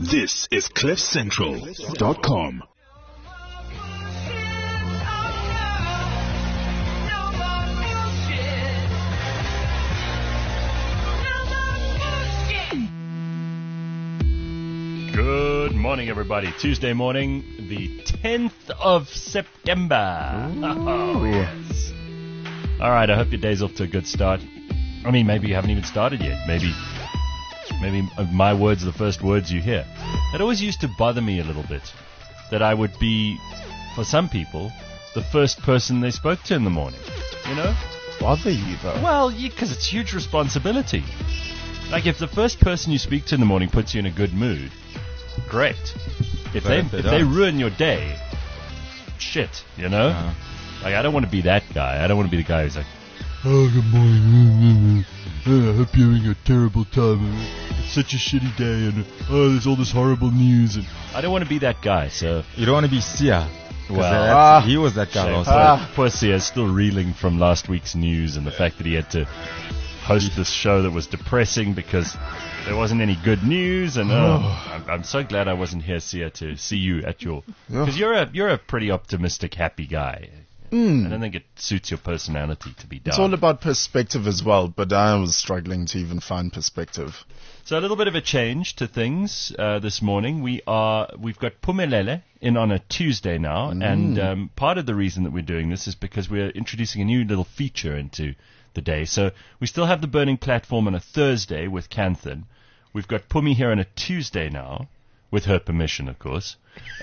This is CliffCentral.com. Good morning, everybody. Tuesday morning, the 10th of September. Oh, yes. All right, I hope your day's off to a good start. I mean, maybe you haven't even started yet. Maybe my words are the first words you hear. It always used to bother me a little bit that I would be, for some people, the first person they spoke to in the morning. You know? Bother you, though? Well, because it's huge responsibility. Like, if the first person you speak to in the morning puts you in a good mood, great. If they ruin your day, shit, you know? Like, I don't want to be that guy. I don't want to be the guy who's like, oh, good morning. I hope you're having a terrible time. It's such a shitty day, and there's all this horrible news. And I don't want to be that guy, so... You don't want to be Sia. Well, he was that guy also. Poor Sia is still reeling from last week's news and the fact that he had to host this show that was depressing because there wasn't any good news. And I'm so glad I wasn't here, Sia, to see you at your... Because you're a pretty optimistic, happy guy. I don't think it suits your personality to be down. It's all about perspective as well, but I was struggling to even find perspective. So a little bit of a change to things this morning. We've got Pumelele in on a Tuesday now, and part of the reason that we're doing this is because we're introducing a new little feature into the day. So we still have the Burning Platform on a Thursday with Canthan. We've got Pumi here on a Tuesday now, with her permission, of course.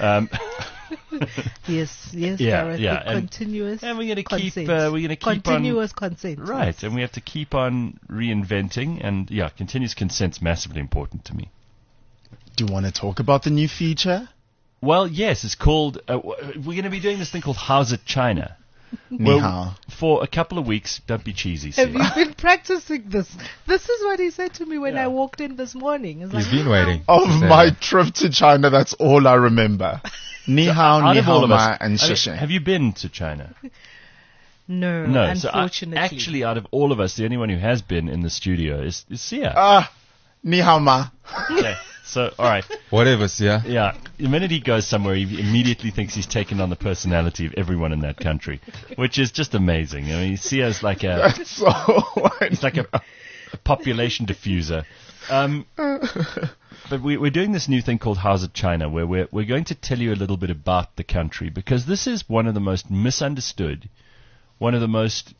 Yes, yeah, continuous. And we're going to keep continuous consent. Right, and we have to keep on reinventing, and continuous consent's massively important to me. Do you want to talk about the new feature? Well, yes, it's called. We're going to be doing this thing called How's It China. Well, for a couple of weeks. Don't be cheesy. Have you been practicing this? This is what he said to me when I walked in this morning. He's been waiting. Of my trip to China, that's all I remember. Ni hao, ni hao ma, and sheshe. Have you been to China? No, unfortunately. Actually, out of all of us, the only one who has been in the studio is Sia. Ni hao ma. Okay, so, all right. Whatever, Sia. Yeah, the minute he goes somewhere, he immediately thinks he's taken on the personality of everyone in that country, which is just amazing. I mean, Sia's like he's like a population diffuser. But we're doing this new thing called How's It China, where we're going to tell you a little bit about the country, because this is one of the most misunderstood, one of the most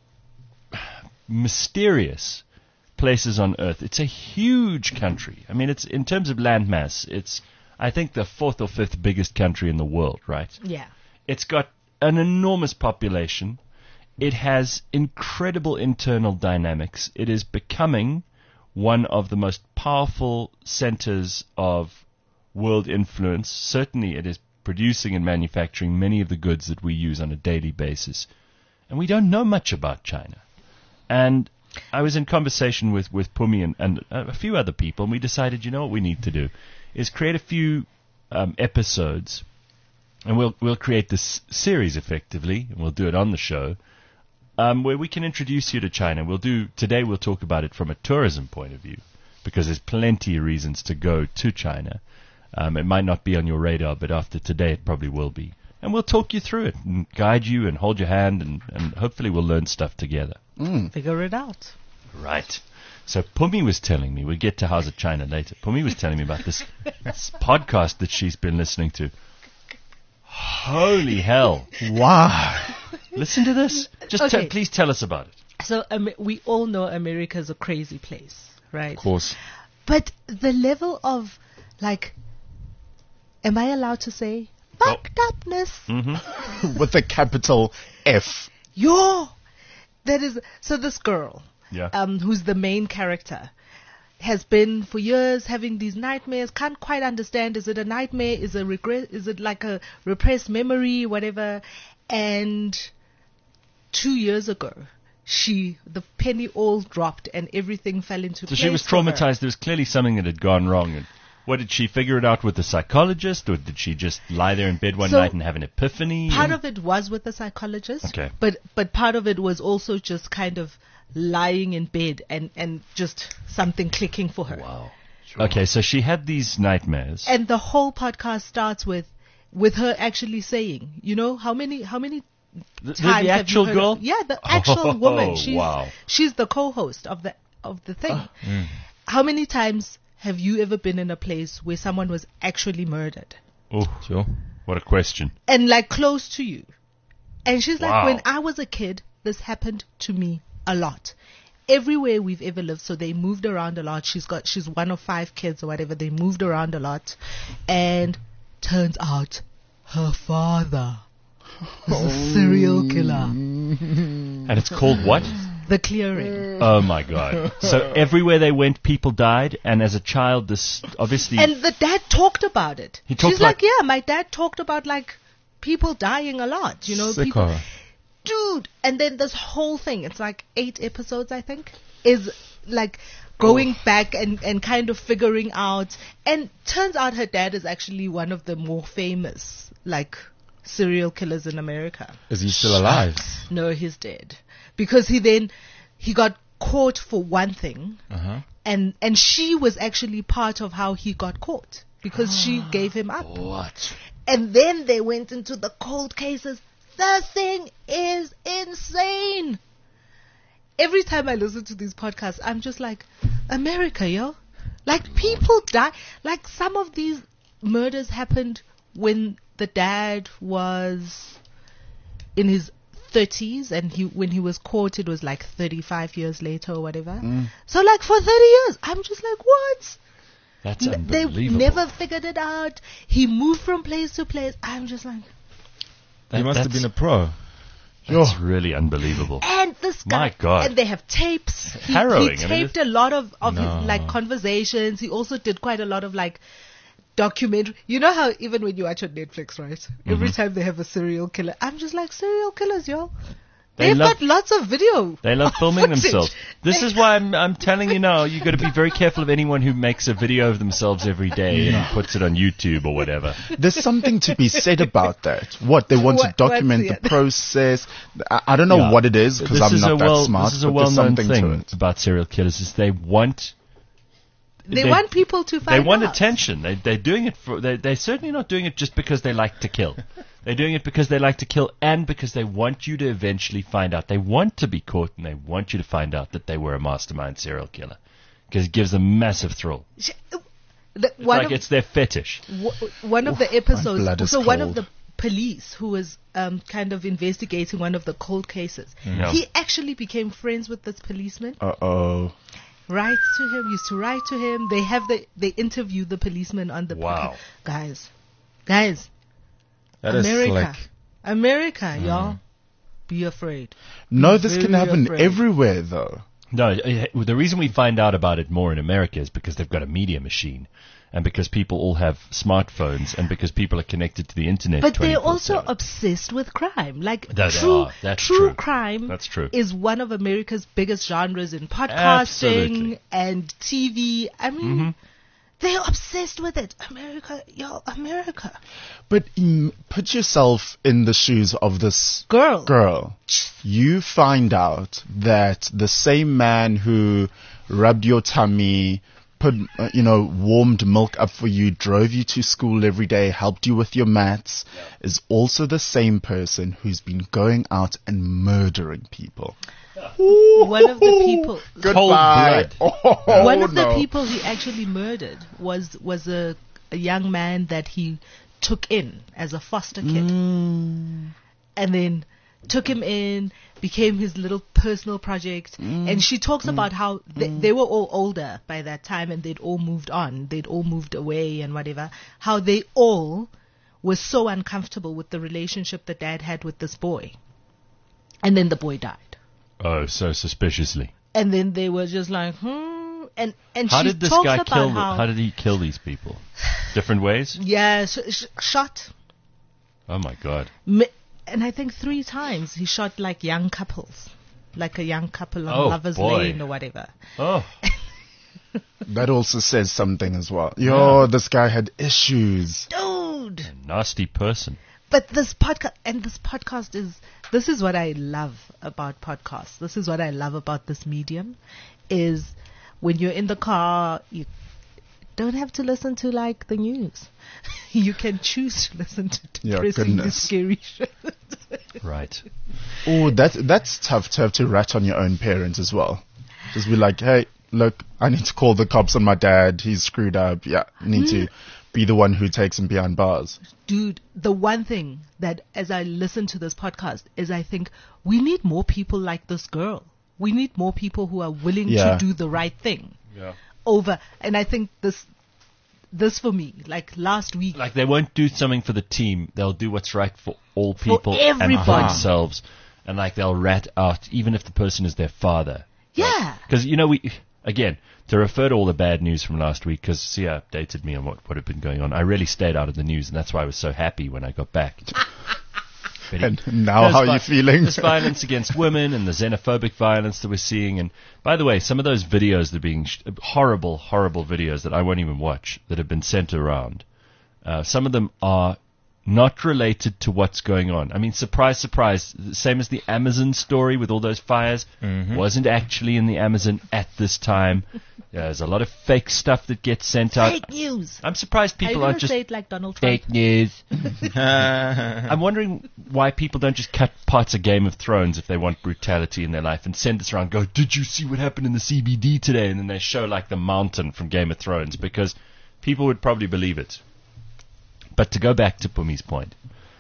mysterious places on earth. It's a huge country. I mean, it's in terms of landmass, it's I think the fourth or fifth biggest country in the world, right? Yeah. It's got an enormous population. It has incredible internal dynamics. It is becoming one of the most powerful centers of world influence. Certainly it is producing and manufacturing many of the goods that we use on a daily basis. And we don't know much about China. And I was in conversation with Pumi and a few other people, and we decided, you know what we need to do is create a few episodes, and we'll create this series effectively, and we'll do it on the show, where we can introduce you to China. Today we'll talk about it from a tourism point of view, because there's plenty of reasons to go to China. It might not be on your radar, but after today it probably will be. And we'll talk you through it and guide you and hold your hand, and hopefully we'll learn stuff together. Figure it out. Right. So Pumi was telling me, we'll get to How's It China later. Pumi was telling me about this podcast that she's been listening to. Holy hell. Wow. Listen to this. Just please tell us about it. So we all know America is a crazy place, right? Of course. But the level of, am I allowed to say, fucked upness? Mm-hmm. With a capital F. So this girl, who's the main character, has been for years having these nightmares, can't quite understand, is it a nightmare, is it like a repressed memory, whatever. And 2 years ago, the penny all dropped and everything fell into place. So she was traumatized. There was clearly something that had gone wrong. And what, did she figure it out with the psychologist, or did she just lie there in bed one night and have an epiphany? Part of it was with the psychologist. Okay. But part of it was also just kind of lying in bed and just something clicking for her. Wow. Okay, so she had these nightmares. And the whole podcast starts with her actually saying, you know, how many times the actual have you heard girl? of, yeah, the actual woman. Wow. She's the co-host of the thing. How many times have you ever been in a place where someone was actually murdered? Oh, Sure. what a question. And like close to you. And she's like, Wow. when I was a kid, this happened to me a lot. Everywhere we've ever lived, so they moved around a lot. She's one of 5 kids or whatever. They moved around a lot. And turns out her father is a serial killer. And it's called what? The Clearing. Oh my God. So everywhere they went, people died. And as a child, this obviously... And the dad talked about it. He talked She's like, yeah, my dad talked about like people dying a lot. You know, people... Sicko. Dude, and then this whole thing, it's like 8 episodes, I think, is like going back and kind of figuring out. And turns out her dad is actually one of the more famous, like, serial killers in America. Is he still alive? No, he's dead. Because he got caught for one thing, and she was actually part of how he got caught, because she gave him up. What? And then they went into the cold cases. The thing is insane. Every time I listen to these podcasts, I'm just like, America, yo. Like, people die. Like, some of these murders happened when the dad was in his 30s, and when he was caught, it was like 35 years later or whatever. So, like, for 30 years, I'm just like, what? That's They unbelievable. never figured it out. He moved from place to place. I'm just like... He must have been a pro. That's really unbelievable. And this guy, My God. and they have tapes. Harrowing. He I mean, taped a lot of No. his like conversations. He also did quite a lot of like documentary. You know how even when you watch on Netflix, right? Every time they have a serial killer, I'm just like, serial killers, yo. They've got lots of video. They love filming footage. themselves. This is why I'm telling you now, you've got to be very careful of anyone who makes a video of themselves every day and puts it on YouTube or whatever. There's something to be said about that. What they want to document the process. I don't know what it is, because I'm not that smart. This is a but there's well-known something to thing it. about serial killers is they want people to find out. They want attention. They're doing it for. They're certainly not doing it just because they like to kill. They're doing it because they like to kill, and because they want you to eventually find out. They want to be caught, and they want you to find out that they were a mastermind serial killer, because it gives them massive thrill. It's their fetish. One of the blood episodes. is So one of cold. the police who was kind of investigating one of the cold cases, Yeah. he actually became friends with this policeman. Uh-oh. Writes to him, used to write to him. They interview the policeman on the Wow. podcast. Guys, That is America, slick. America, y'all, be afraid. No, this can Very happen afraid. everywhere, though. No, the reason we find out about it more in America is because they've got a media machine, and because people all have smartphones, and because people are connected to the internet. But they're 24/7. also obsessed with crime. Like They true, are. That's true true. crime That's true. is one of America's biggest genres in podcasting Absolutely. and TV. I mean, they're obsessed with it. America, y'all, America. But put yourself in the shoes of this Girl. You find out that the same man who rubbed your tummy, put, warmed milk up for you, drove you to school every day, helped you with your maths, is also the same person who's been going out and murdering people. One of the people. Goodbye. One of the people he actually murdered was a young man that he took in as a foster kid, and then took him in, became his little personal project. And she talks about how they were all older by that time, and they'd all moved on, they'd all moved away and whatever. How they all were so uncomfortable with the relationship the dad had with this boy, and then the boy died. Oh, so suspiciously. And then they were just like, And How she did this talks guy about kill? how, How did he kill these people? Different ways? Yeah, shot. Oh my God! And I think 3 times he shot like young couples, like a young couple on Oh, Lover's boy. Lane or whatever. Oh, That also says something as well. This guy had issues. Dude! nasty person. But this podcast this is what I love about podcasts. This is what I love about this medium, is when you're in the car, you don't have to listen to like the news. You can choose to listen to depressing, scary shit. Right. Oh, that's tough to have to rat on your own parents as well. Just be like, hey, look, I need to call the cops on my dad. He's screwed up. Yeah, I need to be the one who takes him behind bars. Dude, the one thing that as I listen to this podcast is I think we need more people like this girl. We need more people who are willing to do the right thing. Yeah. And I think this for me, like last week. Like they won't do something for the team. They'll do what's right for all people and everybody. for themselves. And like they'll rat out, even if the person is their father. Yeah. Because, again, to refer to all the bad news from last week, because Sia updated me on what had been going on, I really stayed out of the news, and that's why I was so happy when I got back. And now how are you feeling? There's violence against women and the xenophobic violence that we're seeing. And by the way, some of those videos that are being horrible, horrible videos that I won't even watch that have been sent around, some of them are not related to what's going on. I mean, surprise, surprise, same as the Amazon story with all those fires, wasn't actually in the Amazon at this time. There's a lot of fake stuff that gets sent out. Fake news. I'm surprised people aren't just say it like Donald Trump. Fake news. I'm wondering why people don't just cut parts of Game of Thrones if they want brutality in their life and send this around and go, did you see what happened in the CBD today? And then they show like the mountain from Game of Thrones, because people would probably believe it. But to go back to Pumi's point,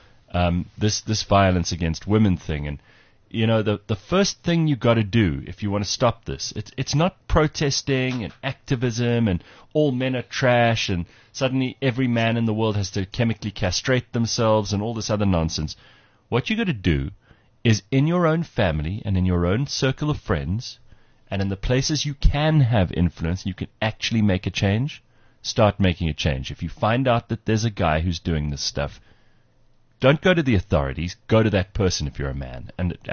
this violence against women thing, and the first thing you got to do if you want to stop this, it's not protesting and activism and all men are trash and suddenly every man in the world has to chemically castrate themselves and all this other nonsense. What you got to do is in your own family and in your own circle of friends and in the places you can have influence, you can actually make a change. Start making a change. If you find out that there's a guy who's doing this stuff, don't go to the authorities. Go to that person if you're a man,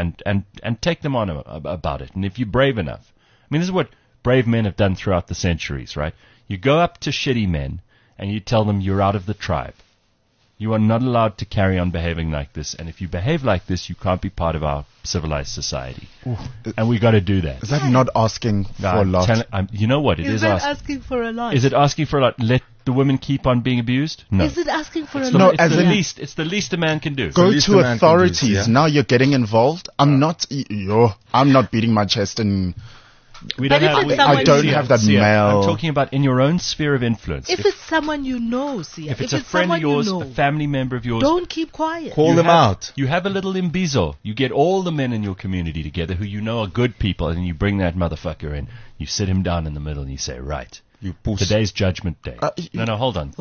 and take them on about it. And if you're brave enough, I mean, this is what brave men have done throughout the centuries, right? You go up to shitty men and you tell them you're out of the tribe. You are not allowed to carry on behaving like this, and if you behave like this, you can't be part of our civilized society. And we got to do that. Is that not asking for a lot? You know what? It is asking for a lot. Is it asking for a lot? Let the women keep on being abused? No. Is it asking for a lot? No, it's the least a man can do. Go to authorities. Now you're getting involved. I'm not beating my chest and... I don't have that male. I'm talking about in your own sphere of influence. If it's someone you know, if it's a friend of yours, a family member of yours, don't keep quiet. Call them out. You have a little imbizo. You get all the men in your community together who you know are good people, and you bring that motherfucker in. You sit him down in the middle and you say, right, today's judgment day. No, hold on.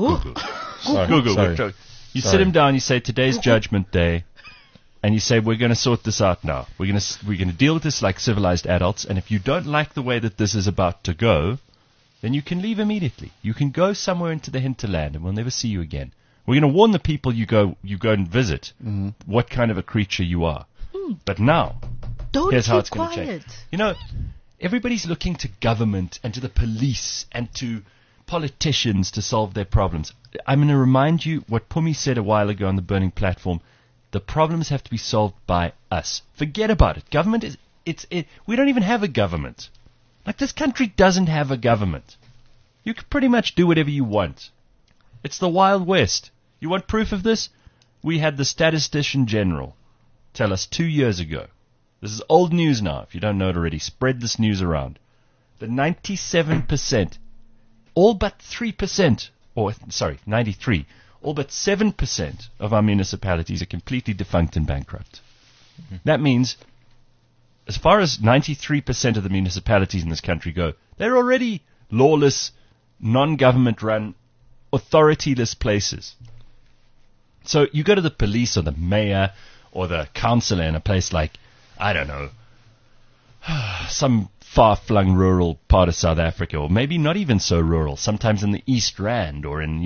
Google. You sit him down, you say, today's judgment day. And you say, we're going to sort this out now. We're going to deal with this like civilized adults. And if you don't like the way that this is about to go, then you can leave immediately. You can go somewhere into the hinterland, and we'll never see you again. We're going to warn the people you go and visit what kind of a creature you are. But now, here's how it's going to change. Everybody's looking to government and to the police and to politicians to solve their problems. I'm going to remind you what Pumi said a while ago on the Burning Platform. The problems have to be solved by us. Forget about it. Government we don't even have a government. Like, this country doesn't have a government. You can pretty much do whatever you want. It's the Wild West. You want proof of this? We had the Statistician General tell us 2 years ago. This is old news now. If you don't know it already, spread this news around. That 97%, all but 3%, 93%, all but 7% of our municipalities are completely defunct and bankrupt. That means, as far as 93% of the municipalities in this country go, they're already lawless, non-government run, authorityless places. So you go to the police or the mayor or the councillor in a place like, I don't know, some far-flung rural part of South Africa, or maybe not even so rural, sometimes in the East Rand or in,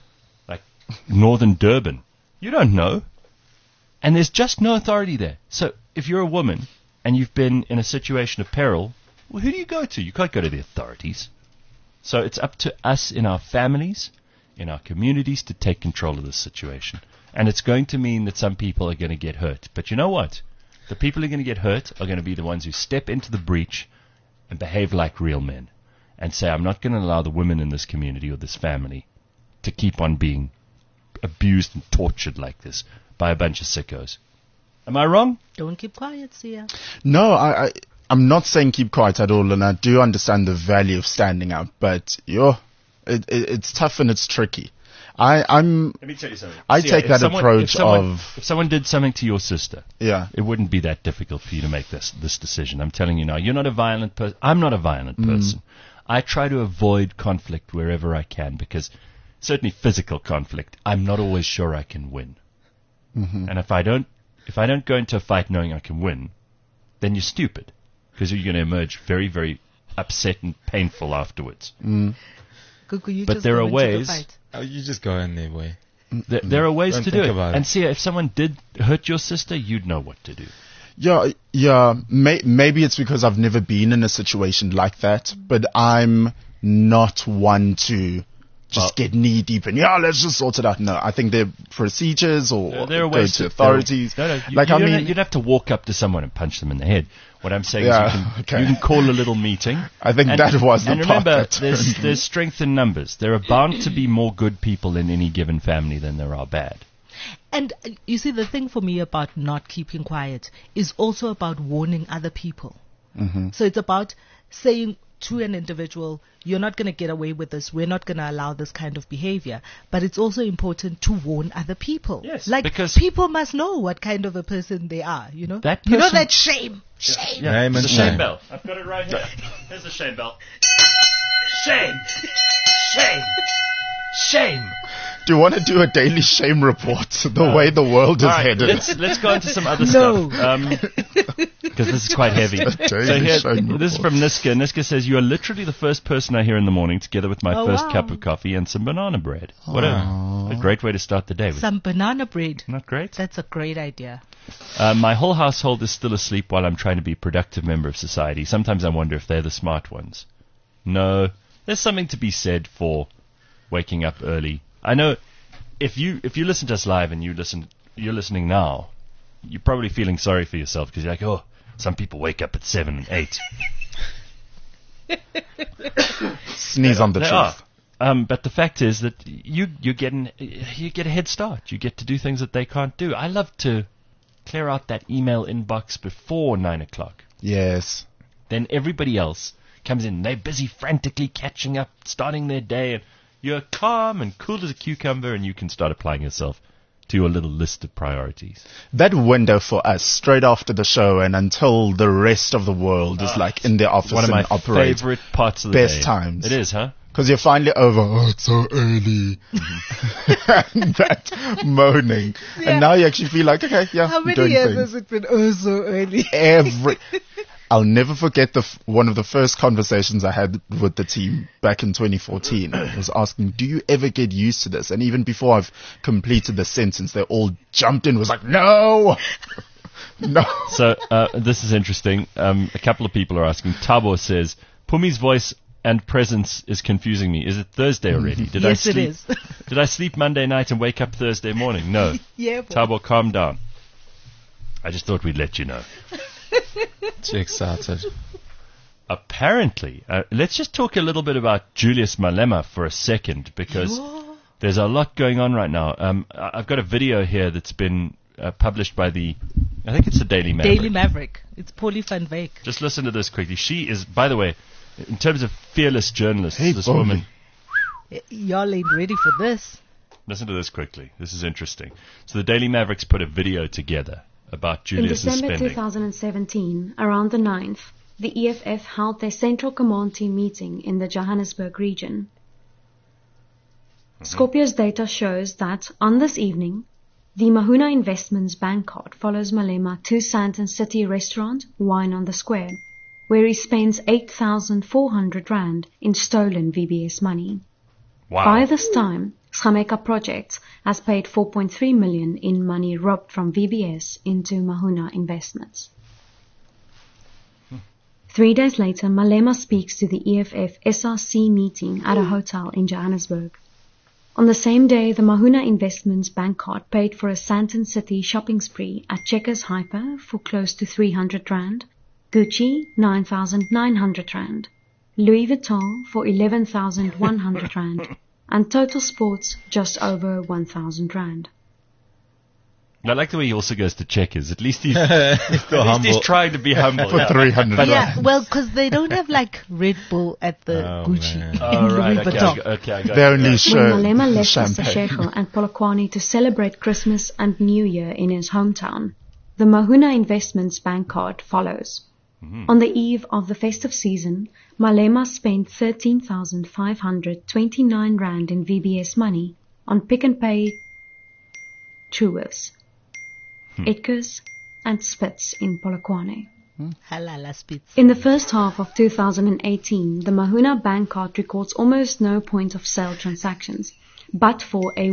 Northern Durban. You don't know. And there's just no authority there. So if you're a woman and you've been in a situation of peril, well, who do you go to? You can't go to the authorities. So it's up to us in our families, in our communities, to take control of this situation. And it's going to mean that some people are going to get hurt. But you know what? The people who are going to get hurt are going to be the ones who step into the breach and behave like real men. and say, I'm not going to allow the women in this community or this family to keep on being abused and tortured like this by a bunch of sickos. Am I wrong? Don't keep quiet, Sia. No, I'm not saying keep quiet at all, and I do understand the value of standing up, but it's tough and it's tricky. Let me tell you something. I take that approach if someone did something to your sister, it wouldn't be that difficult for you to make this decision. I'm telling you now, you're not a violent person. I'm not a violent person. I try to avoid conflict wherever I can, because certainly physical conflict, I'm not always sure I can win. Mm-hmm. And if I don't go into a fight knowing I can win, then you're stupid, because you're going to emerge very, very upset and painful afterwards. But there are ways. You just go in there, boy. There are ways to do it. And see, if someone did hurt your sister, you'd know what to do. Yeah. Maybe it's because I've never been in a situation like that, but I'm not one to just get knee deep and let's just sort it out. No, I think there are procedures or there are go ways to authorities. You'd have to walk up to someone and punch them in the head. What I'm saying is you can call a little meeting. I think that was the part. And remember, there's strength in numbers. There are bound to be more good people in any given family than there are bad. And you see, the thing for me about not keeping quiet is also about warning other people. Mm-hmm. So it's about saying to an individual, you're not going to get away with this. We're not going to allow this kind of behavior. But it's also important to warn other people. Yes, because people must know what kind of a person they are, you know? That shame. Shame. Yeah. There's a shame bell. I've got it right here. Here's the shame bell. Shame. Shame. Shame. Do you want to do a daily shame report? The way the world is headed. Let's go into some other stuff. Because this is quite heavy. This is from Niska. Niska says, you are literally the first person I hear in the morning, together with my first cup of coffee and some banana bread. What a great way to start the day. Some banana bread. Not great? That's a great idea. My whole household is still asleep while I'm trying to be a productive member of society. Sometimes I wonder if they're the smart ones. No, there's something to be said for waking up early. I know if you listen to us live and you're listening now, you're probably feeling sorry for yourself because you're like, some people wake up at 7 and 8. Sneeze on the truth. But the fact is that you get a head start. You get to do things that they can't do. I love to clear out that email inbox before 9 o'clock. Yes. Then everybody else comes in. They're busy frantically catching up, starting their day, and you're calm and cool as a cucumber, and you can start applying yourself to your little list of priorities. That window for us, straight after the show and until the rest of the world is like in their office and operate. One of my favorite parts of the best day. times. It is, huh? Because you're finally over, it's so early. And that moaning. Yeah. And now you actually feel like, okay, How many years has it been so early? I'll never forget one of the first conversations I had with the team back in 2014. I was asking, do you ever get used to this? And even before I've completed the sentence, they all jumped in. It was like, no! No. So, this is interesting. A couple of people are asking. Tabo says, Pumi's voice and presence is confusing me. Is it Thursday already? Yes, it is. Did I sleep Monday night and wake up Thursday morning? No. Yeah, boy. Tabo, calm down. I just thought we'd let you know. Too excited. Apparently, let's just talk a little bit about Julius Malema for a second, because there's a lot going on right now. I've got a video here that's been published by I think it's the Daily Maverick. Daily Maverick. It's Polly van Wyk. Just listen to this quickly. She is, by the way, in terms of fearless journalists, this woman. Y'all ain't ready for this. Listen to this quickly. This is interesting. So the Daily Mavericks put a video together about Julius' spending. In December 2017, around the 9th, the EFF held their Central Command Team meeting in the Johannesburg region. Scorpio's data shows that, on this evening, the Mahuna Investments bank card follows Malema to Sandton City restaurant, Wine on the Square, where he spends 8,400 rand in stolen VBS money. Wow. By this time, Schameka Projects has paid 4.3 million in money robbed from VBS into Mahuna Investments. 3 days later, Malema speaks to the EFF SRC meeting at a hotel in Johannesburg. On the same day, the Mahuna Investments bank card paid for a Sandton City shopping spree at Checkers Hyper for close to 300 rand, Gucci 9,900 rand, Louis Vuitton for 11,100 rand, and Total Sports just over 1,000 rand. I like the way he also goes to Checkers. At least he's Still he's trying to be humble. For 300 Yeah, rand. well, because they don't have like Red Bull at the Oh, Gucci. man. Oh, right. Louis Okay, Vuitton. I got They it. only When show Malema left champagne. Mr. and Polokwane to celebrate Christmas and New Year in his hometown, the Mahuna Investments bank card follows. On the eve of the festive season, Malema spent 13,529 rand in VBS money on Pick n Pay, Truworths, Edgars and Spitz in Polokwane. Halala Spitz. In the first half of 2018, the Mahuna bank card records almost no point of sale transactions, but for a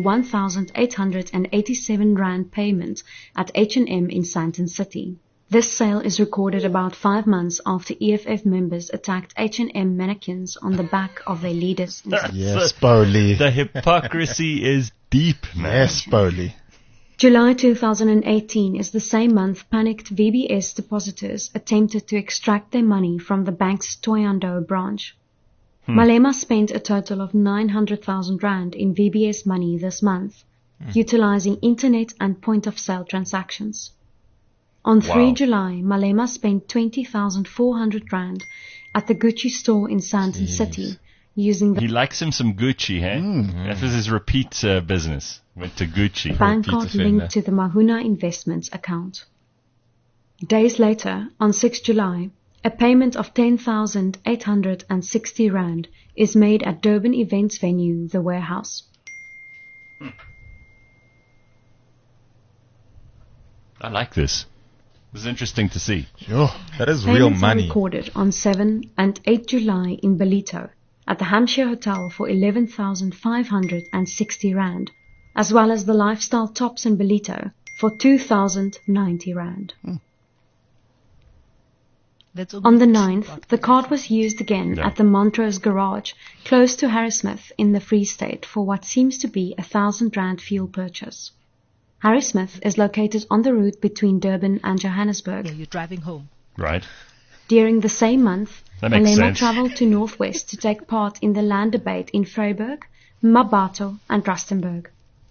1,887 rand payment at H&M in Sandton City. This sale is recorded about 5 months after EFF members attacked H&M mannequins on the back of their leaders. Yes, Bowley. The hypocrisy is deep, man. Yes, Bowley. July 2018 is the same month panicked VBS depositors attempted to extract their money from the bank's Thohoyandou branch. Malema spent a total of 900,000 rand in VBS money this month, utilizing internet and point-of-sale transactions. On 3 Wow. July, Malema spent 20,400 rand at the Gucci store in Sandton City, using the He likes him some Gucci, hey? That was his repeat business. Went to Gucci. bank Peter card Fender. linked to the Mahuna Investments account. Days later, on 6 July, a payment of 10,860 rand is made at Durban events venue, The Warehouse. I like this. It was interesting to see. Yo. That is real Payments are money. recorded on 7 and 8 July in Belito at the Hampshire Hotel for 11,560 rand, as well as the Lifestyle Tops in Belito for 2,090 rand. That's On the 9th, the card was used again Yeah. at the Montrose Garage, close to Harrismith in the Free State for what seems to be a 1,000 rand fuel purchase. Harrismith is located on the route between Durban and Johannesburg. Yeah, you're driving home. Right? During the same month, That makes Malema sense. travelled to Northwest to take part in the land debate in Vryburg, Mmabatho and Rustenburg.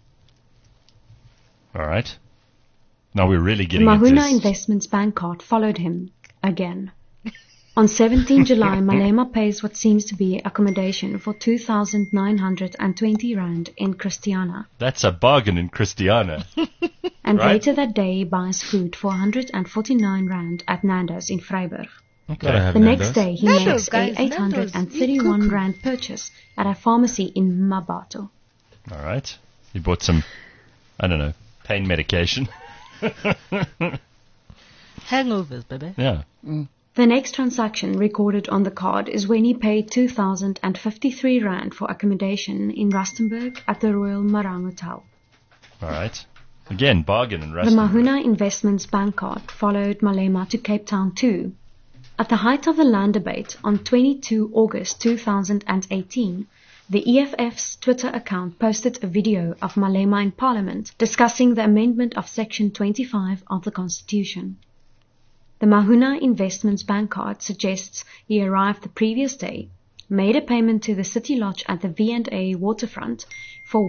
All right. Now we're really The getting into Mahuna this. Investments bank card followed him again. On 17 July, Malema pays what seems to be accommodation for 2,920 rand in Christiana, That's a bargain in Christiana. and Right. later that day buys food for 149 rand at Nando's in Vryburg. Gotta have The next Nando's. day, he Nando's, makes guys, a 831 Nando's. rand purchase at a pharmacy in Mmabatho. All right. He bought some, I don't know, pain medication. Hangovers, baby. Yeah. The next transaction recorded on the card is when he paid 2,053 rand for accommodation in Rustenburg at the Royal Marang Hotel. All right. Again, bargain in The Rustenburg. Mahuna Investments bank card followed Malema to Cape Town too. At the height of the land debate on 22 August 2018, the EFF's Twitter account posted a video of Malema in Parliament discussing the amendment of Section 25 of the Constitution. The Mahuna Investments bank card suggests he arrived the previous day, made a payment to the City Lodge at the V&A waterfront for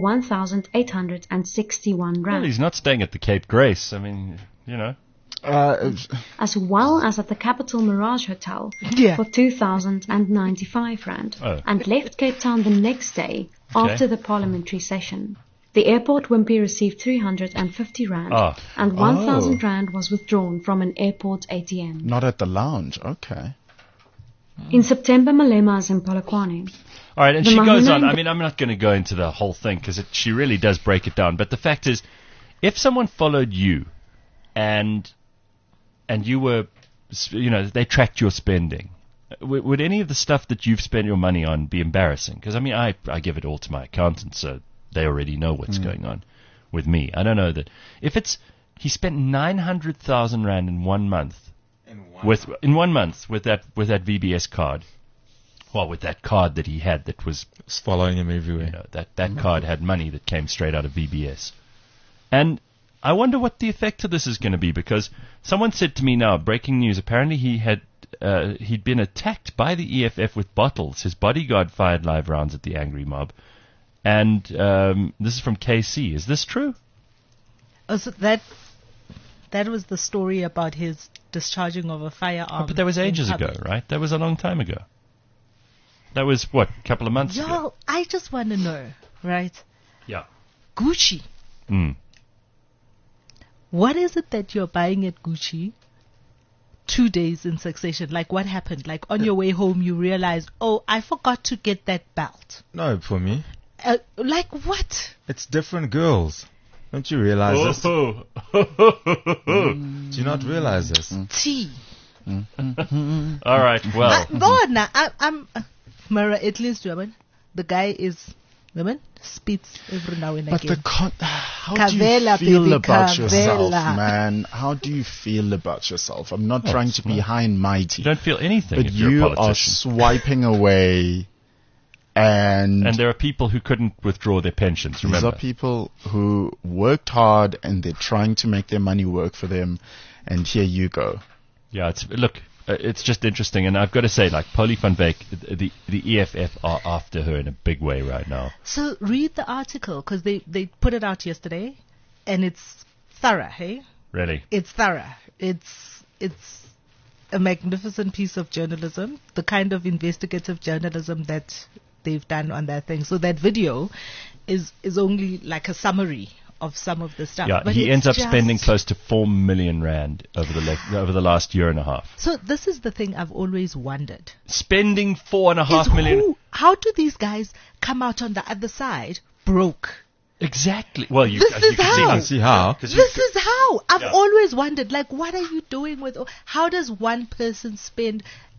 1,861 Well, rand. he's not staying at the Cape Grace. I mean, you know. As well as at the Capital Mirage Hotel Yeah. for 2,095 rand, Oh. and left Cape Town the next day Okay. after the parliamentary session. The airport wimpy received 350 rand, Ah. and 1,000 rand was withdrawn from an airport ATM. Not at the lounge. Okay. In September, Malema is in Polokwane. All right, and The she goes Mahuna on. I Inve- mean, I'm not going to go into the whole thing because she really does break it down. But the fact is, if someone followed you and you were, you know, they tracked your spending, would any of the stuff that you've spent your money on be embarrassing? Because, I mean, I give it all to my accountant, so they already know what's going on with me. I don't know that. If it's, he spent 900,000 rand in 1 month. In 1 month with that VBS card. Well, with that card that he had that was, It's following him everywhere. you know, that card had money that came straight out of VBS. And I wonder what the effect of this is going to be, because someone said to me now, breaking news, apparently he had he'd been attacked by the EFF with bottles. His bodyguard fired live rounds at the angry mob. And this is from KC. Is this true? Oh, so that was the story about his discharging of a firearm. But that was ages ago, right? That was a long time ago. That was, what, a couple of months ago? Yo, I just want to know, right? Yeah. Gucci. What is it that you're buying at Gucci 2 days in succession? Like, what happened? Like, on your way home, you realize, oh, I forgot to get that belt. No, for me. Like, what? It's different girls. Don't you realize this? Do you not realize this? T. All right, well. I'm Mara, at least, woman. The guy is, woman, spits every now and But again. how do you Kavela, feel baby, about yourself, Kavela. man? How do you feel about yourself? I'm not trying to be high and mighty, You don't feel anything but if you're a you politician. are swiping away, and And there are people who couldn't withdraw their pensions, these remember? are people who worked hard and they're trying to make their money work for them, and here you go. Yeah, it's just interesting. And I've got to say, like, Polly van Wyk, the EFF are after her in a big way right now. So read the article, because they put it out yesterday, and it's thorough, hey? Really? It's thorough. It's a magnificent piece of journalism, the kind of investigative journalism that they've done on that thing. So that video is only like a summary of some of the stuff. Yeah, But he it's ends up just- spending close to 4 million rand over the last year and a half. So this is the thing I've always wondered. Spending 4.5 Is million. how do these guys come out on the other side broke? Exactly. Well, you This you is can how. see Can't see how. 'cause you This is how. I've Yeah. always wondered, like, what are you doing with, how does one person spend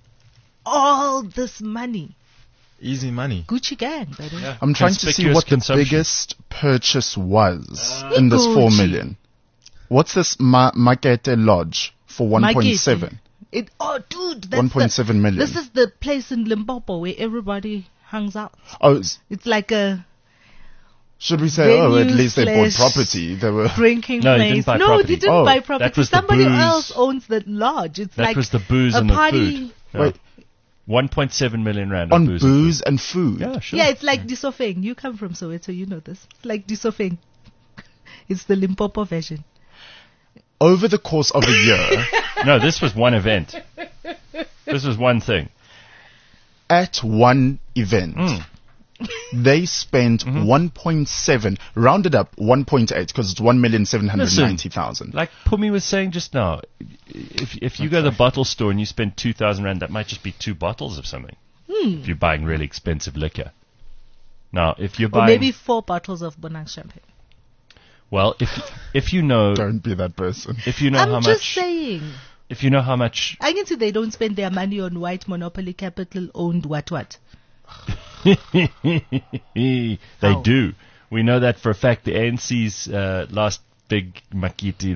all this money? Easy money. Gucci gang, by the way. Yeah. I'm trying to see Conspicuous what the consumption. biggest purchase was in this 4 Gucci. million. What's this Makete Lodge for 1.7? Dude, that's 1.7 million. This is the place in Limpopo where everybody hangs out. Oh, It's like a should we say, at Venue least they bought slash property. They were. drinking No, he place. didn't buy No, property. he didn't Oh, buy that property. was the Somebody booze. else owns the lodge. It's That like was the booze a and the party. food. Yeah. Wait, 1.7 million rand on booze. booze and food. Yeah, sure. Yeah, it's like Disofeng. You come from Soweto, you know this. It's like Disofeng. It's the Limpopo version. Over the course of a year, No, this was one event. This was one thing. at one event, Mm. they spent Mm-hmm. 1.7, rounded up 1.8, because it's 1,790,000. Like Pumi was saying just now, if you go to the bottle store and you spend 2,000 rand, that might just be 2 bottles of something. If you're buying really expensive liquor. Now, if you're Or buying, maybe 4 bottles of Bonang champagne. well, if you know, Don't be that person. if you know I'm how just much, saying. if you know how much, I can see they don't spend their money on white monopoly capital owned what. they How? do. We know that for a fact. The ANC's last big Makiti,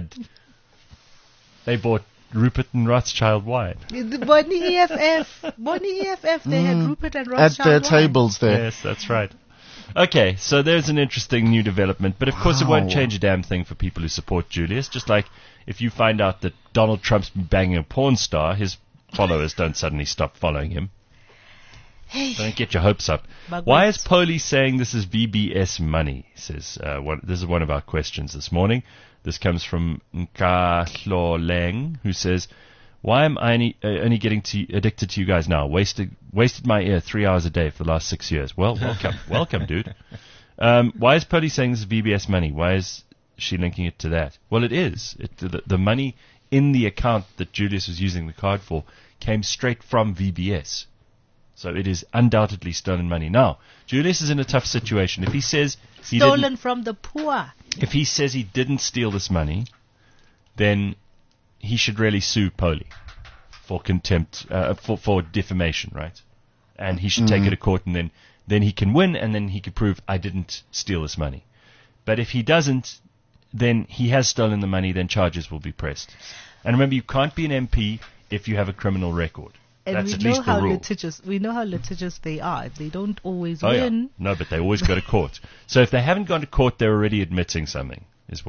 they bought Rupert and Rothschild wine. The Bonnie EFF, they had Rupert and At Rothschild their wine. tables there. Yes, that's right. Okay, so there's an interesting new development, but of course it won't Wow. change a damn thing for people who support Julius. Just like if you find out that Donald Trump's been banging a porn star, his followers don't suddenly stop following him. Hey. Don't get your hopes up. But Why wait. is Poli saying this is VBS money? Says this is one of our questions this morning. This comes from Nkahlo Leng, who says, "Why am I only getting addicted to you guys now? Wasted my ear 3 hours a day for the last 6 years." Well, welcome, dude. Why is Poli saying this is VBS money? Why is she linking it to that? Well, it is. The money in the account that Julius was using the card for came straight from VBS. So it is undoubtedly stolen money. Now, Julius is in a tough situation. If he says he Stolen didn't, from the poor. if he says he didn't steal this money, then he should really sue Poli for contempt, for defamation, right? And he should take it to court, and then he can win, and then he can prove I didn't steal this money. But if he doesn't, then he has stolen the money. Then charges will be pressed. And remember, you can't be an MP if you have a criminal record. And That's we at know least the how rule. litigious. We know how litigious they are. They don't always Oh, yeah. win. No, but they always go to court. So if they haven't gone to court, they're already admitting something, is what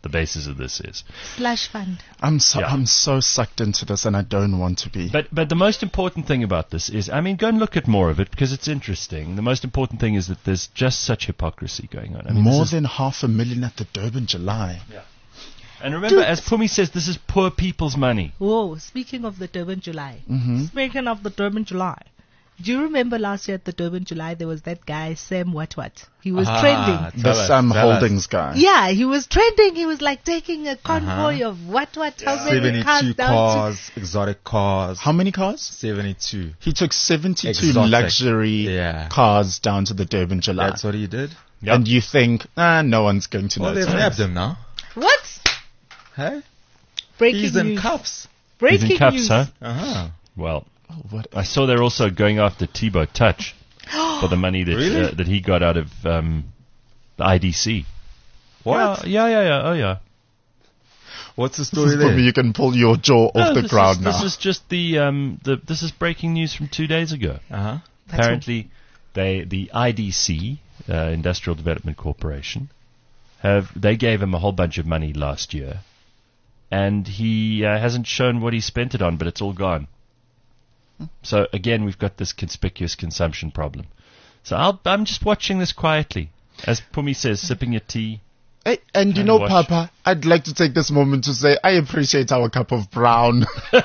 the basis of this is. Slush fund. I'm so sucked into this, and I don't want to be. But the most important thing about this is, I mean, go and look at more of it because it's interesting. The most important thing is that there's just such hypocrisy going on. I mean, more than 500,000 at the Durban July. Yeah. And remember, as Pumi says, this is poor people's money. Whoa, speaking of the Durban July. Mm-hmm. Speaking of the Durban July. Do you remember last year at the Durban July, there was that guy, Sam What? He was trending. The Sam Holdings guy. Yeah, he was trending. He was like taking a convoy of what? How many cars 72 cars, exotic cars. How many cars? 72. He took 72 Exotic. luxury cars down to the Durban July. That's what he did? Yep. And you think, no one's going to Well, notice. they've nabbed him now. What? Hey? Breaking He's in news. cuffs. Breaking He's in cuffs, news. huh? Uh-huh. Well, What? I saw they're also going after Thibaut Touch for the money that Really? that he got out of the IDC. What? Yeah. Oh, yeah. What's the This story is for there? me, you can pull your jaw off the ground now. This is just this is breaking news from 2 days ago. Uh-huh. Apparently, the IDC, Industrial Development Corporation, they gave him a whole bunch of money last year, and he hasn't shown what he spent it on, but it's all gone. So again, we've got this conspicuous consumption problem. So I'm just watching this quietly, as Pumi says, sipping your tea. Hey, and you And know, watch. Papa, I'd like to take this moment to say I appreciate our cup of brown.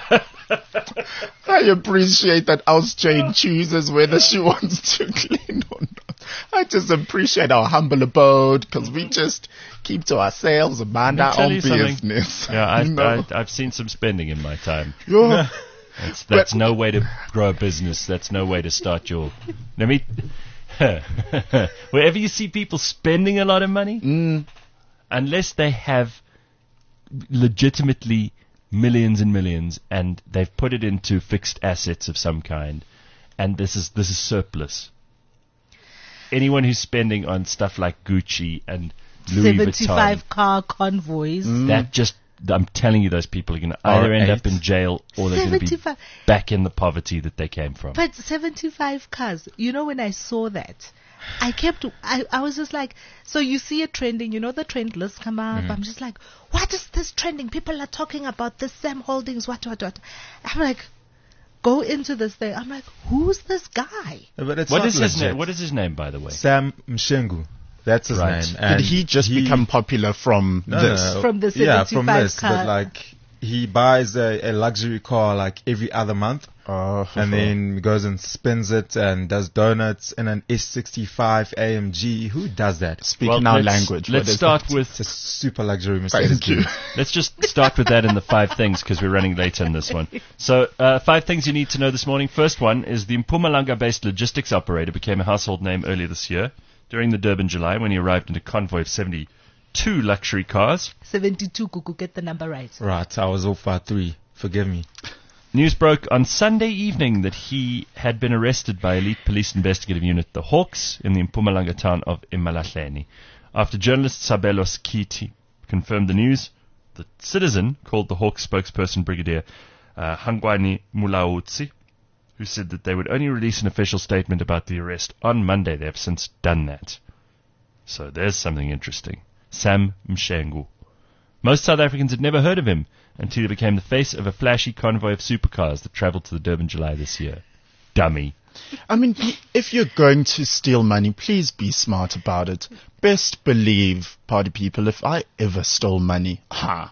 I appreciate that House Jane chooses whether she wants to clean or not. I just appreciate our humble abode because we just keep to ourselves and mind Let me our tell own you something. business. Yeah, You know? I've seen some spending in my time. Yeah. That's no way to grow a business. That's no way to start your. Let me. Wherever you see people spending a lot of money, unless they have legitimately millions and millions, and they've put it into fixed assets of some kind, and this is surplus. Anyone who's spending on stuff like Gucci and Louis Vuitton, 75 car convoys. that just. I'm telling you, those people are going to either end up in jail or they're going to be 75. back in the poverty that they came from. But 75 cars. You know, when I saw that, I was just like, so you see it trending, you know, the trend lists come up. I'm just like, what is this trending? People are talking about this Sam Holdings, what. I'm like, go into this thing. I'm like, who's this guy? But it's What not is his legit. name? What is his name, by the way? Sam Mshengu. That's his Right. name. Did And he just become popular from this? From the Yeah, from 75 this. car. But like, he buys a luxury car like every other month. And then goes and spends it and does donuts in an S65 AMG. Who does that? Speaking our language. Let's what is start it? with. It's a super luxury Mercedes. Thank you. Let's just start with that in the 5 things because we're running late on this one. So, 5 things you need to know this morning. First one is the Mpumalanga-based logistics operator became a household name earlier this year during the Durban July when he arrived in a convoy of 72 luxury cars. 72, Kuku, get the number right. Right, I was off by 3. Forgive me. News broke on Sunday evening that he had been arrested by elite police investigative unit the Hawks in the Mpumalanga town of eMalahleni. After journalist Sabelo Skiti confirmed the news, the Citizen called the Hawks spokesperson Brigadier Hangwani Mulautsi, who said that they would only release an official statement about the arrest on Monday. They have since done that. So there's something interesting. Sam Mshengu. Most South Africans had never heard of him until he became the face of a flashy convoy of supercars that travelled to the Durban July this year. Dummy. I mean, if you're going to steal money, please be smart about it. Best believe, party people, if I ever stole money,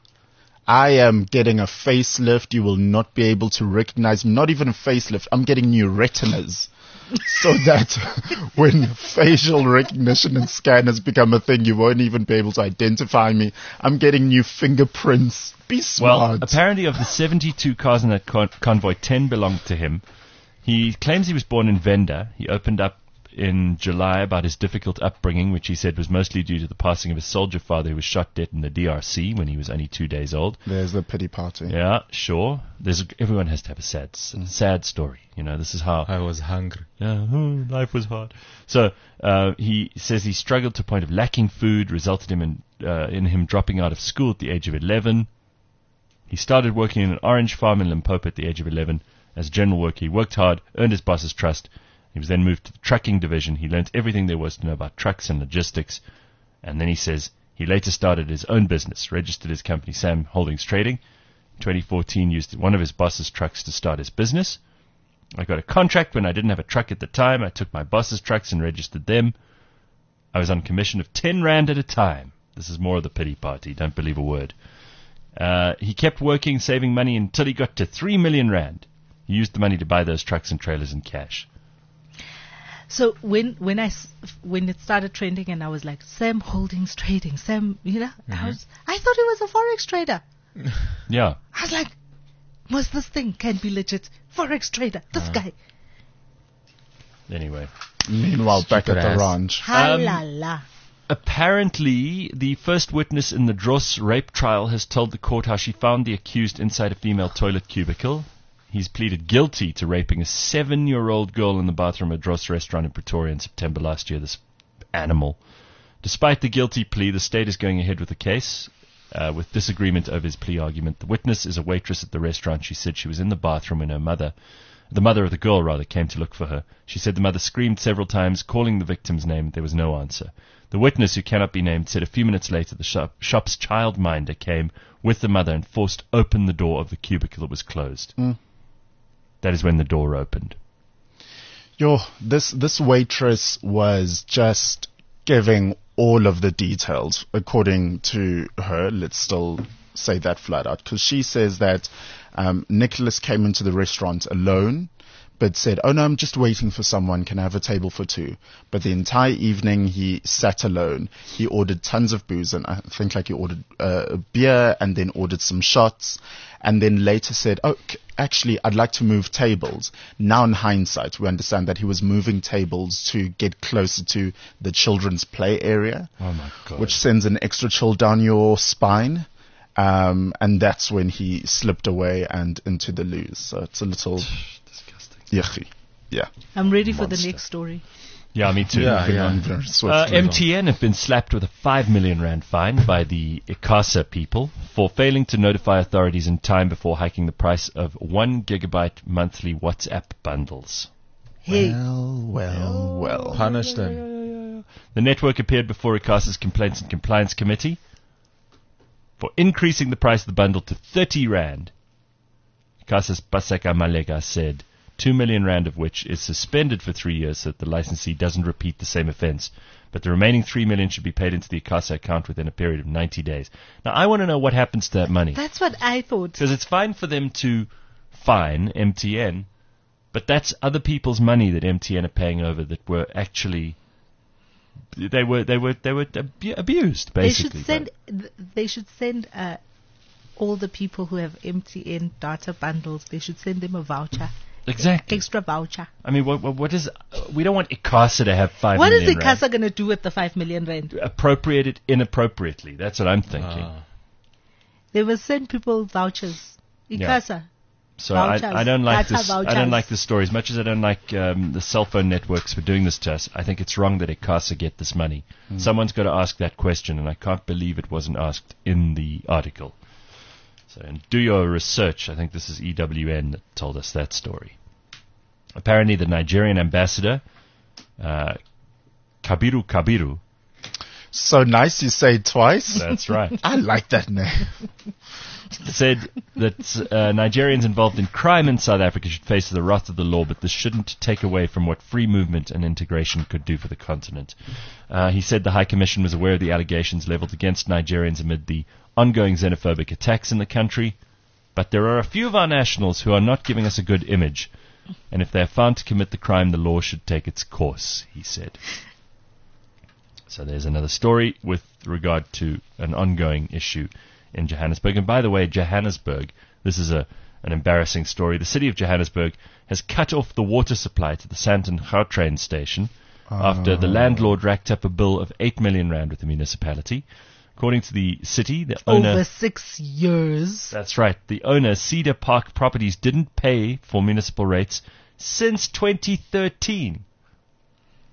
I am getting a facelift. You will not be able to recognize me. Not even a facelift. I'm getting new retinas. So that when facial recognition and scanners become a thing, you won't even be able to identify me. I'm getting new fingerprints. Be smart. Well, apparently of the 72 cars in that convoy, 10 belonged to him. He claims he was born in Venda. He opened up in July about his difficult upbringing, which he said was mostly due to the passing of his soldier father who was shot dead in the DRC when he was only 2 days old. There's the pity party. Yeah, sure. Everyone has to have a sad story. You know, this is how... I was hungry. Yeah, life was hard. So he says he struggled to the point of lacking food, resulted in him dropping out of school at the age of 11. He started working in an orange farm in Limpopo at the age of 11. As a general worker, he worked hard, earned his boss's trust. He was then moved to the trucking division. He learnt everything there was to know about trucks and logistics. And then he says He later started his own business, registered his company Sam Holdings Trading. In 2014, used one of his boss's trucks to start his business. I got a contract when I didn't have a truck at the time. I took my boss's trucks and registered them. I was on commission of 10 Rand at a time. This is more of the pity party. Don't believe a word. He kept working, saving money until he got to 3 million Rand. He used the money to buy those trucks and trailers in cash. So when it started trending and I was like, Sam Holdings Trading, Sam, I thought he was a Forex trader. Yeah. I was like, was this thing can be legit? Forex trader, this guy. Anyway. Meanwhile, back at the ranch. Ha-la-la. Apparently, the first witness in the Dross rape trial has told the court how she found the accused inside a female toilet cubicle. He's pleaded guilty to raping a 7-year-old girl in the bathroom at Dross restaurant in Pretoria in September last year, this animal. Despite the guilty plea, the state is going ahead with the case, with disagreement over his plea argument. The witness is a waitress at the restaurant. She said she was in the bathroom when the mother of the girl, came to look for her. She said the mother screamed several times, calling the victim's name. There was no answer. The witness, who cannot be named, said a few minutes later the shop's childminder came with the mother and forced open the door of the cubicle that was closed. That is when the door opened. This waitress was just giving all of the details according to her. Let's still say that flat out, because she says that Nicholas came into the restaurant alone, but said, "Oh no, I'm just waiting for someone. Can I have a table for 2?" But the entire evening he sat alone. He ordered tons of booze, and I think he ordered a beer and then ordered some shots, and then later said, "Oh, actually, I'd like to move tables." Now in hindsight, we understand that he was moving tables to get closer to the children's play area, Oh my God. which sends an extra chill down your spine. And that's when he slipped away and into the loo. So it's a little disgusting. yucky. Yeah. I'm ready for the Monster. next story. Yeah, me too. Moving on very swiftly. MTN have been slapped with a 5 million Rand fine by the ICASA people for failing to notify authorities in time before hiking the price of 1 gigabyte monthly WhatsApp bundles. Hey, Well. Punish them. The network appeared before ICASA's Complaints and Compliance Committee for increasing the price of the bundle to 30 Rand. ICASA's Paseka Malega said 2 million Rand of which is suspended for 3 years so that the licensee doesn't repeat the same offense. But the remaining 3 million should be paid into the ICASA account within a period of 90 days. Now, I want to know what happens to that money. that's what I thought. Because it's fine for them to fine MTN, but that's other people's money that MTN are paying over that were actually... They were abused, basically. They should send all the people who have MTN data bundles. They should send them a voucher, Exactly. extra voucher. I mean, what is? We don't want ICASA to have 5 What is million Rand. ICASA going to do with the 5 million Rand? Appropriate it inappropriately. That's what I'm thinking. They will send people vouchers. ICASA. So vouchers. I don't like Data this. I don't vouchers. like this story as much as I don't like the cell phone networks for doing this to us. I think it's wrong that ICASA get this money. Someone's got to ask that question, and I can't believe it wasn't asked in the article. So, and do your research. I think this is EWN that told us that story. Apparently, the Nigerian ambassador, Kabiru. So nice you say it twice. That's right. I like that name. Said that Nigerians involved in crime in South Africa should face the wrath of the law, but this shouldn't take away from what free movement and integration could do for the continent. He said the High Commission was aware of the allegations leveled against Nigerians amid the ongoing xenophobic attacks in the country, but there are a few of our nationals who are not giving us a good image, and if they are found to commit the crime, the law should take its course, he said. So there's another story with regard to an ongoing issue in Johannesburg. And by the way, Johannesburg, this is an embarrassing story. The city of Johannesburg has cut off the water supply to the Sandton Gautrain station after the landlord racked up a bill of 8 million Rand with the municipality. According to the city, the owner... Over 6 years. That's right. The owner, Cedar Park Properties, didn't pay for municipal rates since 2013.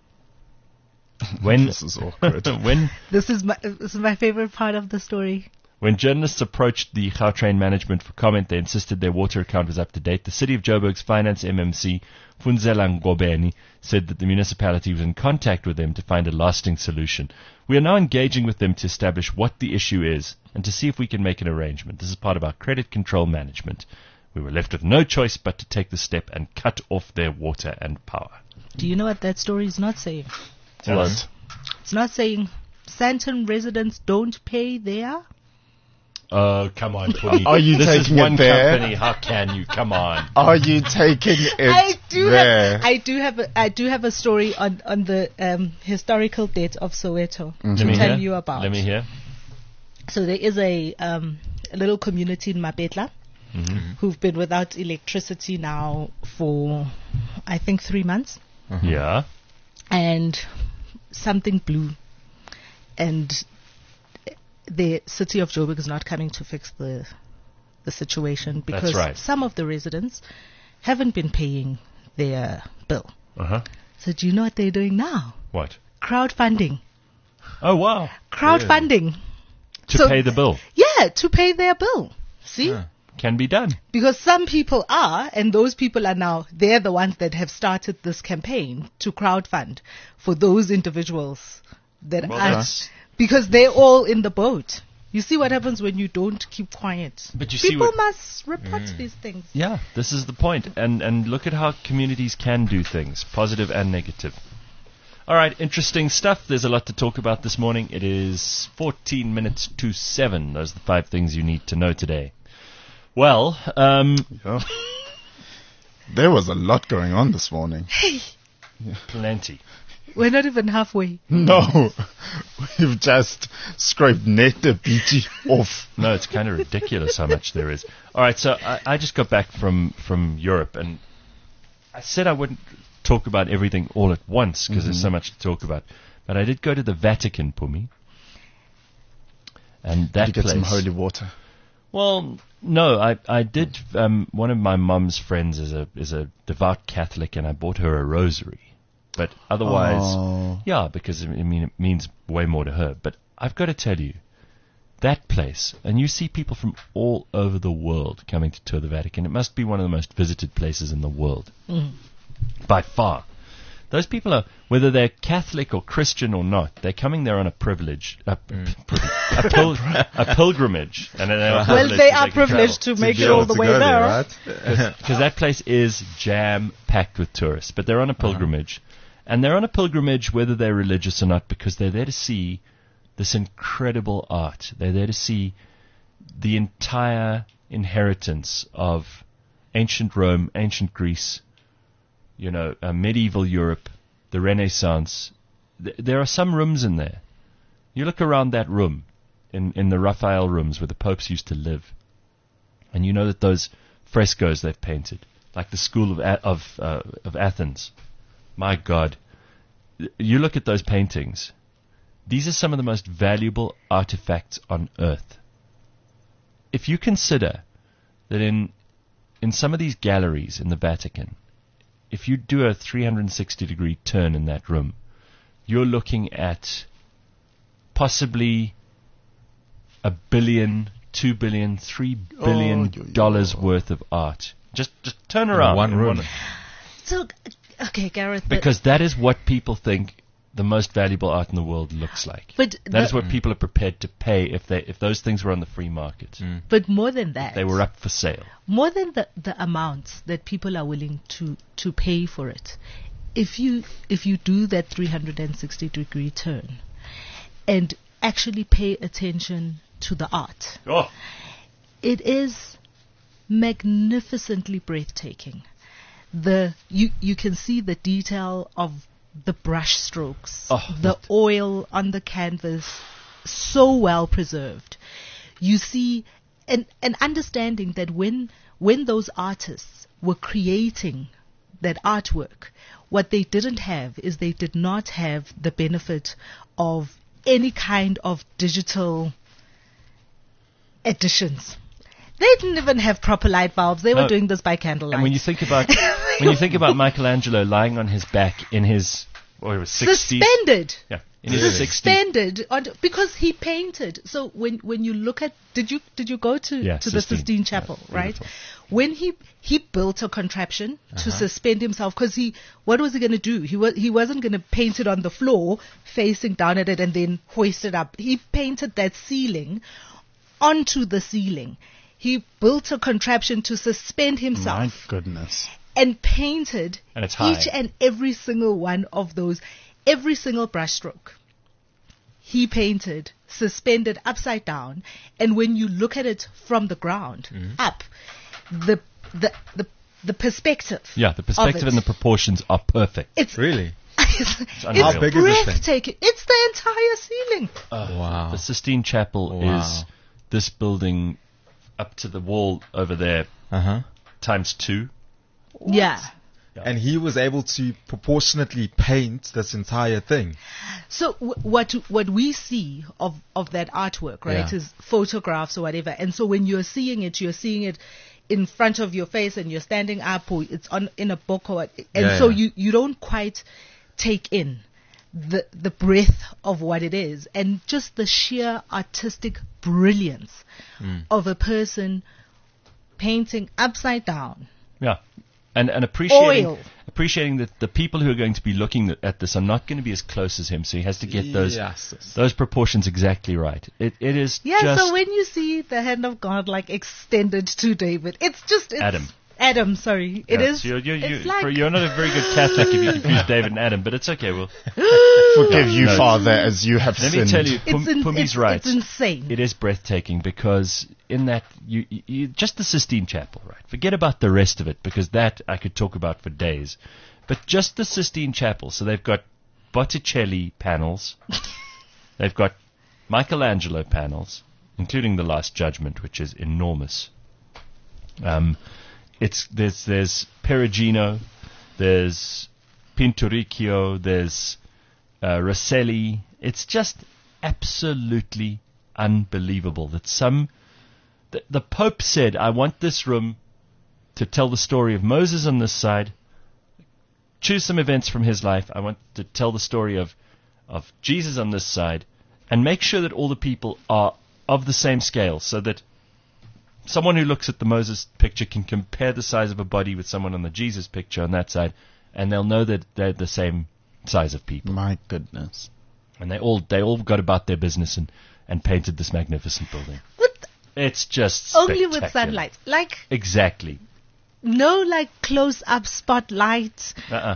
This is awkward. When This is my favorite part of the story. When journalists approached the Gautrain management for comment, they insisted their water account was up to date. The City of Joburg's finance MMC, Funzela Ngobeni, said that the municipality was in contact with them to find a lasting solution. We are now engaging with them to establish what the issue is and to see if we can make an arrangement. This is part of our credit control management. We were left with no choice but to take the step and cut off their water and power. Do you know what that story is not saying? What? It's not saying Sandton residents don't pay their... Oh, come on, Pumi. Are you this taking is one it there? company. How can you? Come on. Are you taking it there? I do have a story on the historical debt of Soweto Let to me tell hear. you about. Let me hear. So there is a little community in Mapetla who've been without electricity now for, I think, 3 months. Yeah. And something blew. And the city of Joburg is not coming to fix the situation because That's right. some of the residents haven't been paying their bill. Uh-huh. So do you know what they're doing now? What? Crowdfunding. Oh, wow. Crowdfunding. To So- pay the bill. Yeah, to pay their bill. See? Can be done. Because some people are, and those people are now, they're the ones that have started this campaign to crowdfund for those individuals that Well, are, that's- because they're all in the boat. You see what happens when you don't keep quiet. But you see People what- must report these things. Yeah, this is the point. And look at how communities can do things, positive and negative. All right, interesting stuff. There's a lot to talk about this morning. It is 14 minutes to 7. Those are the 5 things you need to know today. Well, Yeah. There was a lot going on this morning. plenty. We're not even halfway. No, we've just scraped Nectar Beachy off. No, it's kind of ridiculous how much there is. All right, so I just got back from Europe, and I said I wouldn't talk about everything all at once because there's so much to talk about. But I did go to the Vatican, Pumi. And that Did you get some place- holy water? Well, no, I did. One of my mum's friends is a devout Catholic, and I bought her a rosary. But otherwise, Oh. yeah, because it means way more to her. But I've got to tell you, that place, and you see people from all over the world coming to tour the Vatican. It must be one of the most visited places in the world, by far. Those people are, whether they're Catholic or Christian or not, they're coming there on a pilgrimage, and they're Well, they are privileged to make it all the way there. right? because that place is jam-packed with tourists. But they're on a pilgrimage. And they're on a pilgrimage whether they're religious or not because they're there to see this incredible art. They're there to see the entire inheritance of ancient Rome, ancient Greece, medieval Europe, the Renaissance. There are some rooms in there. You look around that room, in the Raphael rooms where the popes used to live, and you know that those frescoes they've painted, like the School of Athens. My God, you look at those paintings. These are some of the most valuable artifacts on earth. If you consider that in some of these galleries in the Vatican, if you do a 360-degree turn in that room, you're looking at possibly $1 billion, $2 billion, $3 billion dollars worth of art. Just turn around. one in room. So, okay, Gareth. Because that is what people think the most valuable art in the world looks like. But that is what people are prepared to pay if those things were on the free market. But more than that, They were up for sale. more than the amounts that people are willing to pay for it, if you do that 360-degree turn and actually pay attention to the art, Oh, it is magnificently breathtaking. You can see the detail of the brush strokes, the oil on the canvas, so well preserved. You see an understanding that when those artists were creating that artwork, what they didn't have is they did not have the benefit of any kind of digital additions. They didn't even have proper light bulbs. They were No. doing this by candlelight. and when you think about Michelangelo lying on his back in his 60s, suspended. yeah, in his 60s. Suspended because he painted. So when you look at, did you go to the Sistine Chapel, right? When he built a contraption to suspend himself, because what was he going to do? He wasn't going to paint it on the floor facing down at it and then hoist it up. He painted that ceiling onto the ceiling. He built a contraption to suspend himself. My goodness. And painted each and every single one of those, every single brushstroke. He painted, suspended upside down, and when you look at it from the ground up, the perspective. Yeah, the perspective and the proportions are perfect. It's really. It's How big is this thing? breathtaking. It's the entire ceiling. Wow. The Sistine Chapel is this building up to the wall over there times 2. Yeah. And he was able to proportionately paint this entire thing. So what we see of that artwork, right, is photographs or whatever. And so when you're seeing it in front of your face and you're standing up or it's in a book you don't quite take in the breadth of what it is and just the sheer artistic brilliance of a person painting upside down. Yeah. And appreciating that the people who are going to be looking at this are not going to be as close as him, so he has to get those proportions exactly right. It is so when you see the hand of God like extended to David, it's Adam, sorry. It is. You're not a very good Catholic if you confuse David and Adam, but it's okay. We'll forgive you, Father, as you have sinned. Let me tell you, Pumi's right. It's insane. It is breathtaking because in that, you just the Sistine Chapel, right? Forget about the rest of it because that I could talk about for days. But just the Sistine Chapel. So they've got Botticelli panels. They've got Michelangelo panels, including the Last Judgment, which is enormous. There's Perugino, there's Pinturicchio, there's Rosselli. It's just absolutely unbelievable that the Pope said, I want this room to tell the story of Moses on this side, choose some events from his life, I want to tell the story of Jesus on this side, and make sure that all the people are of the same scale, so that someone who looks at the Moses picture can compare the size of a body with someone on the Jesus picture on that side, and they'll know that they're the same size of people. My goodness. And they all got about their business and painted this magnificent building. It's just only with sunlight. Exactly. No close-up spotlight.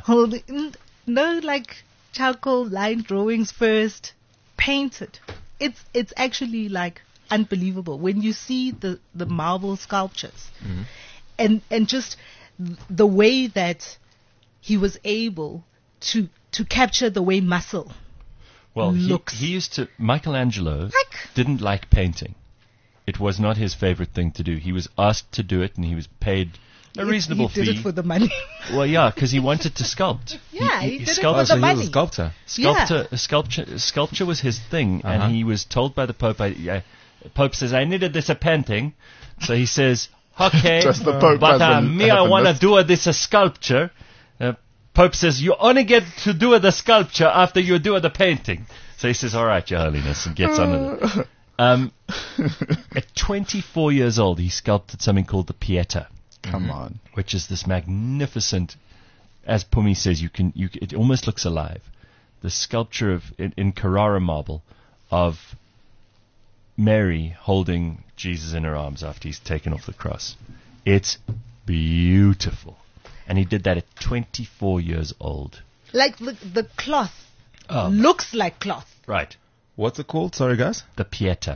No charcoal line drawings first. Painted. It's actually unbelievable when you see the marble sculptures and just the way that he was able to capture the way muscle looks. Michelangelo didn't like painting. It was not his favorite thing to do. He was asked to do it and he was paid a reasonable fee. He did it for the money. Well, yeah, because he wanted to sculpt. He did it for the money. He was a sculptor. Sculpture was his thing, and he was told by the Pope, Pope says, I needed this a painting. So he says, okay, but I want to do this a sculpture. Pope says, you only get to do the sculpture after you do the painting. So he says, all right, Your Holiness, and gets on with it. At 24 years old, he sculpted something called the Pieta. Come on. Which is this magnificent, as Pumi says, it almost looks alive. The sculpture in Carrara marble of Mary holding Jesus in her arms after he's taken off the cross. It's beautiful. And he did that at 24 years old. The cloth looks like cloth. Right. What's it called? Sorry, guys. The Pieta,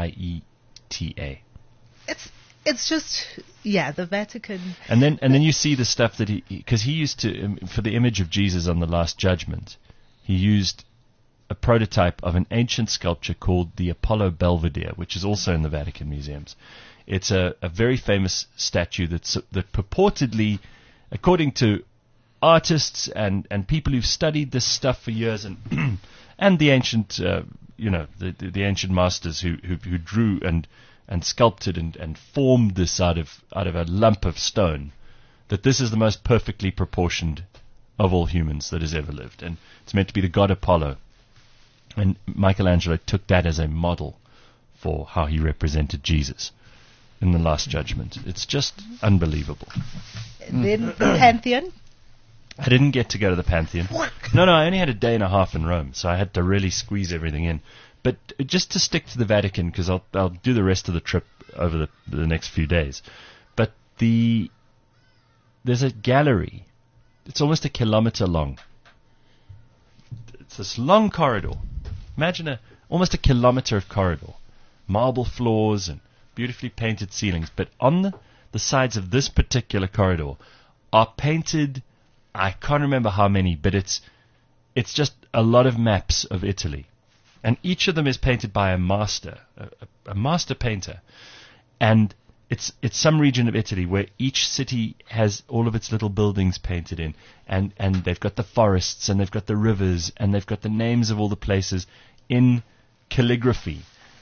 Pieta. It's just the Vatican. And then you see the stuff that because he used to for the image of Jesus on the Last Judgment, he used a prototype of an ancient sculpture called the Apollo Belvedere, which is also in the Vatican museums. It's a very famous statue that purportedly, according to artists and people who've studied this stuff for years and and the ancient the ancient masters who drew and sculpted and formed this out of a lump of stone, that this is the most perfectly proportioned of all humans that has ever lived, and it's meant to be the god Apollo. And Michelangelo took that as a model for how he represented Jesus in the Last Judgment. It's just unbelievable. Then the Pantheon. I didn't get to go to the Pantheon. No, I only had a day and a half in Rome, so I had to really squeeze everything in. But just to stick to the Vatican, because I'll do the rest of the trip over the next few days. But there's a gallery. It's almost a kilometer long. It's this long corridor. Imagine almost a kilometer of corridor. Marble floors and beautifully painted ceilings. But on the sides of this particular corridor are painted, I can't remember how many, but it's just a lot of maps of Italy. And each of them is painted by a master, a master painter. And it's some region of Italy where each city has all of its little buildings painted in. And they've got the forests, and they've got the rivers, and they've got the names of all the places in calligraphy.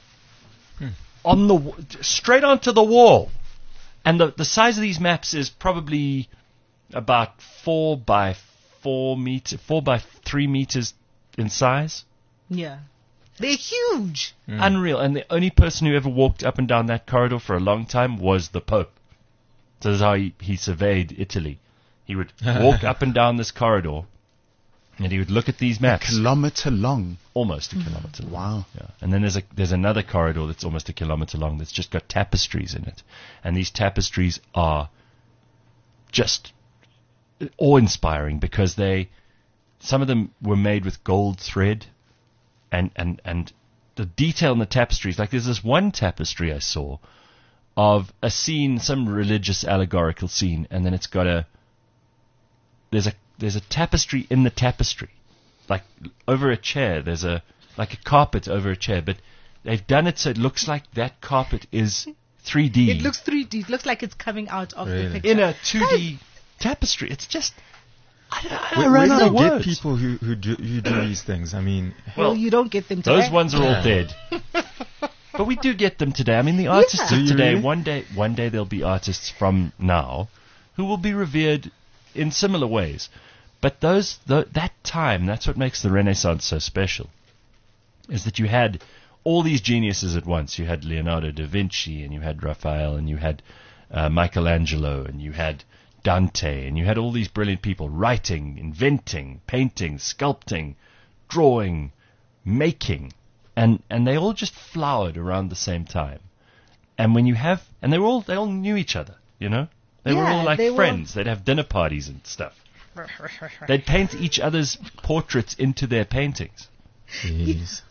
Straight onto the wall. And the size of these maps is probably about 4 by 3 meters in size. Yeah. They're huge. Unreal. And the only person who ever walked up and down that corridor for a long time was the Pope. So this is how he surveyed Italy. He would walk up and down this corridor, and he would look at these maps. A kilometer long. Almost a kilometer long. Wow. Yeah. And then there's another corridor that's almost a kilometer long that's just got tapestries in it. And these tapestries are just awe-inspiring because some of them were made with gold thread. And the detail in the tapestries, like there's this one tapestry I saw of a scene, some religious allegorical scene, and then it's got there's a tapestry in the tapestry, like over a chair. There's like a carpet over a chair, but they've done it so it looks like that carpet is 3D. It looks 3D. It looks like it's coming out of the picture. In a 2D tapestry. It's just... Where do you get people who do these things? I mean... Well, you don't get them today. Those ones are all dead. But we do get them today. I mean, the artists of today, really? one day there'll be artists from now who will be revered in similar ways. But that time, that's what makes the Renaissance so special, is that you had all these geniuses at once. You had Leonardo da Vinci, and you had Raphael, and you had Michelangelo, and you had Dante, and you had all these brilliant people writing, inventing, painting, sculpting, drawing, making, and they all just flowered around the same time. And when you have, and they all knew each other, you know? They were all like friends. They'd have dinner parties and stuff. They'd paint each other's portraits into their paintings. Jeez.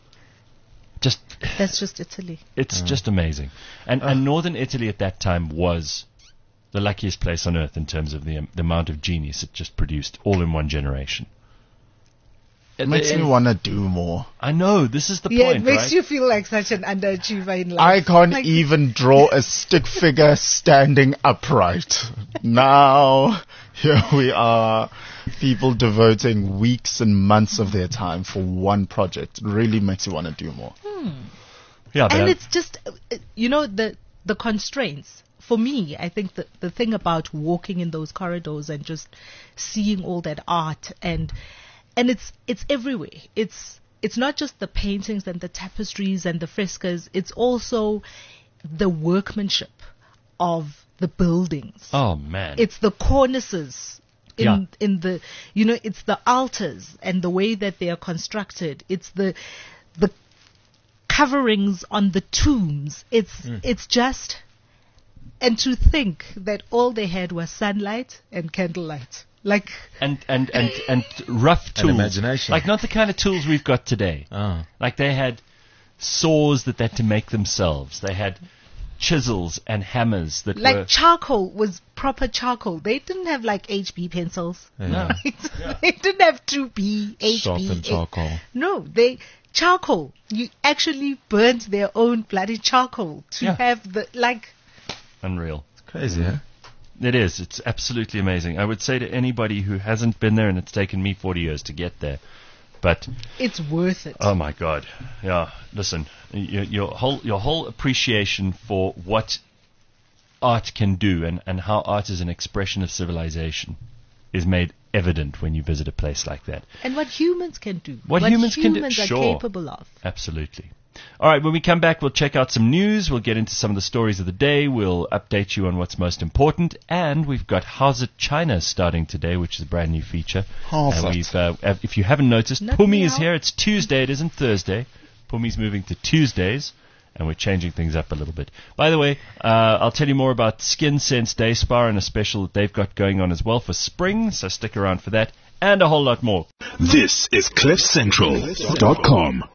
That's just Italy. It's just amazing. And northern Italy at that time was the luckiest place on earth in terms of the amount of genius it just produced all in one generation. It makes me want to do more. I know, this is the point, Yeah, it makes right? you feel like such an underachiever in life. I can't even draw a stick figure standing upright. Now, here we are, people devoting weeks and months of their time for one project. It really makes you want to do more. Yeah, and it's just, the constraints. For me, I think the thing about walking in those corridors and just seeing all that art and it's everywhere. It's not just the paintings and the tapestries and the frescoes. It's also the workmanship of the buildings. Oh man! It's the cornices in the it's the altars and the way that they are constructed. It's the coverings on the tombs. It's just, and to think that all they had was sunlight and candlelight. Like and rough tools, and imagination. Like not the kind of tools we've got today. Oh. Like they had saws that they had to make themselves. They had chisels and hammers that were charcoal was proper charcoal. They didn't have like HB pencils. Yeah. No. They didn't have 2B, HB. Sharpened charcoal. No, charcoal. You actually burnt their own bloody charcoal to have unreal. It's crazy, huh? It is. It's absolutely amazing. I would say to anybody who hasn't been there, and it's taken me 40 years to get there, but it's worth it. Oh my God! Yeah, listen, your whole appreciation for what art can do and how art is an expression of civilization is made evident when you visit a place like that. And what humans can do. What humans can do. are Sure. capable of. Absolutely. All right, when we come back, we'll check out some news. We'll get into some of the stories of the day. We'll update you on what's most important. And we've got How's It China starting today, which is a brand new feature. And if you haven't noticed, Pumi is here. It's Tuesday. It isn't Thursday. Pumi's moving to Tuesdays, and we're changing things up a little bit. By the way, I'll tell you more about Skin Sense Day Spa and a special that they've got going on as well for spring, so stick around for that, and a whole lot more. This is CliffCentral.com.